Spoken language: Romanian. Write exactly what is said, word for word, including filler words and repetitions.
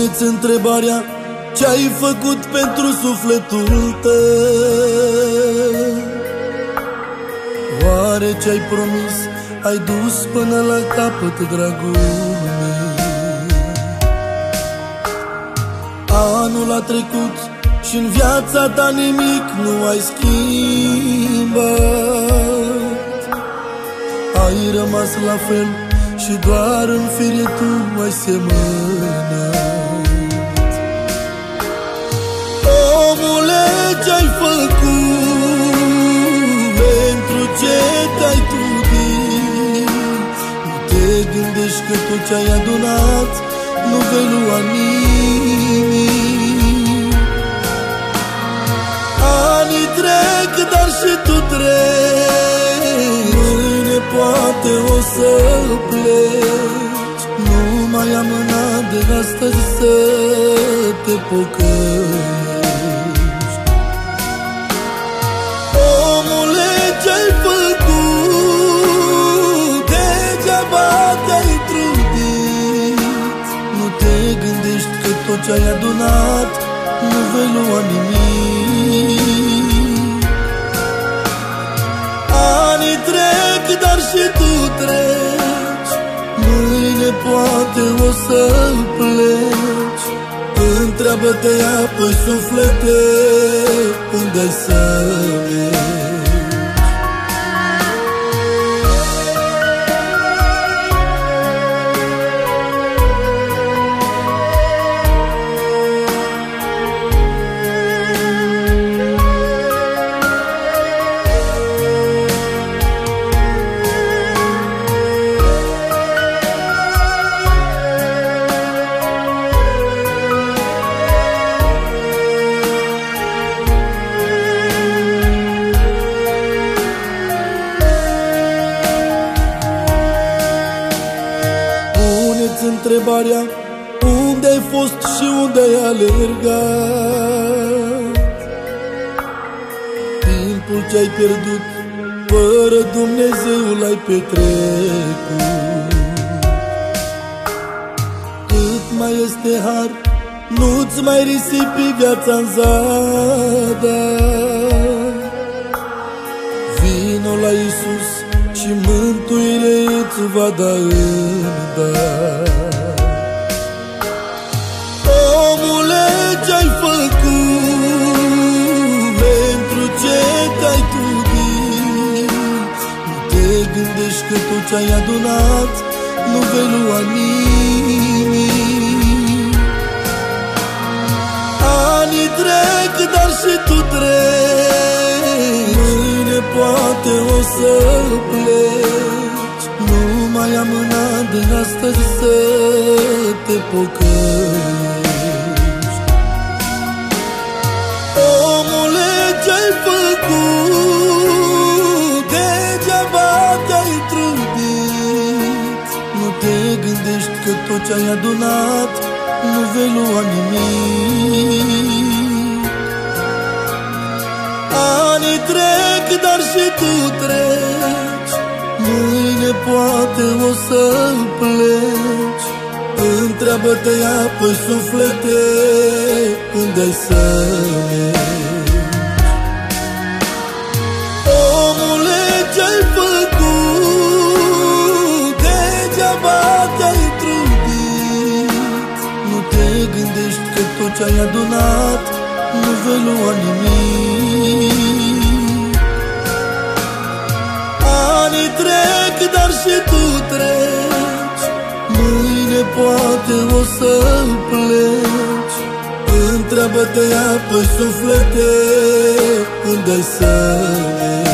Pune-ți întrebarea: ce-ai făcut pentru sufletul tău? Oare ce-ai promis ai dus până la capăt, dragul meu? Anul a trecut și în viața ta nimic nu ai schimbat. Ai rămas la fel și doar în fire tu ai semănat. Omule, ce-ai făcut? Pentru ce te-ai trudit? Nu te gândești că tot ce-ai adunat nu vei lua nimic. Anii trec, dar și tu treci. Mâine poate o să pleci. Nu mai amâna de astăzi să te pocăiești. Omule, ce-ai făcut? Degeaba te-ai trudit. Nu te gândești că tot ce-ai adunat nu vei lua nimic. Anii trec, dar și tu treci. Mâine poate o să pleci. Întreabă-te apoi, suflete, unde-ai să mergi? Întrebarea: unde ai fost și unde ai alergat? Timpul ce-ai pierdut fără Dumnezeu l-ai petrecut. Cât mai este har, nu-ți mai risipi viața-n zadar. Vino la Iisus și mântuire îți va da în dar. Omule, ce-ai făcut? Pentru ce te-ai trudit? Nu te gândești că tot ce-ai adunat nu vei lua nimic. Anii trec, dar și tu treci. Mâine poate o să pleci. Nu mai amâna de astăzi să te pocăiești. Omule, ce-ai făcut? Degeaba te-ai trudit. Nu te gândești că tot ce-ai adunat nu vei lua nimic. Anii trec, dar și tu treci. Mâine poate o să pleci. Întreabă-te apoi, suflete, unde-ai să mergi? Omule, ce-ai făcut? Degeaba te-ai trudit. Nu te gândești că tot ce-ai adunat nu vei lua nimic. Anii trec, dar și tu treci. Mâine poate o să pleci. Întreabă-te apoi, suflete, unde-ai să mergi?